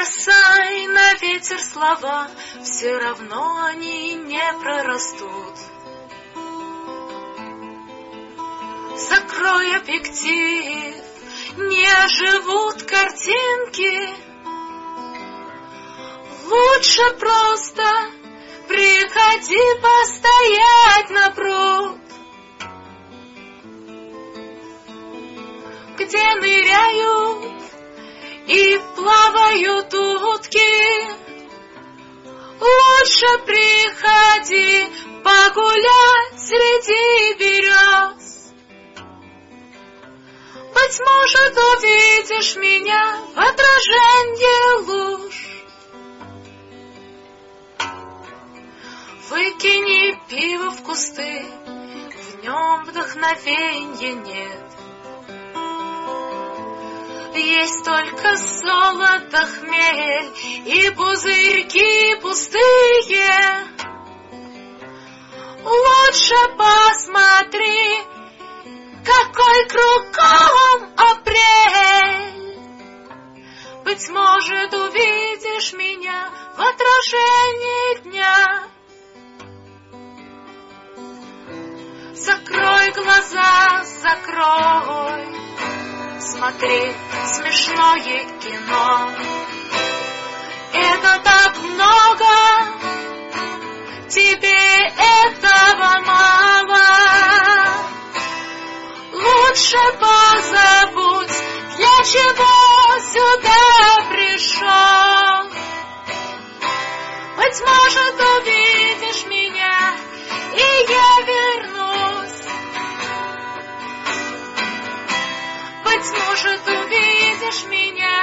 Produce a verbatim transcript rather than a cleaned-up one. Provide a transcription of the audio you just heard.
бросай на ветер слова, все равно они не прорастут. Закрой объектив, не живут картинки. Лучше просто приходи постоять на пруд, где ныряют и плавают утки. Лучше приходи погулять среди берез. Быть может, увидишь меня в отражении луж. Выкини пиво в кусты, в нем вдохновенья нет. Есть только золото, хмель и пузырьки пустые. Лучше посмотри, какой кругом апрель. Быть может, увидишь меня в отражении дня. Закрой глаза, закрой, смотри смешное кино. Это так много, тебе этого мало. Лучше позабудь, для чего сюда пришел. Быть может, увидишь меня, и я вернусь. Быть может, увидишь меня,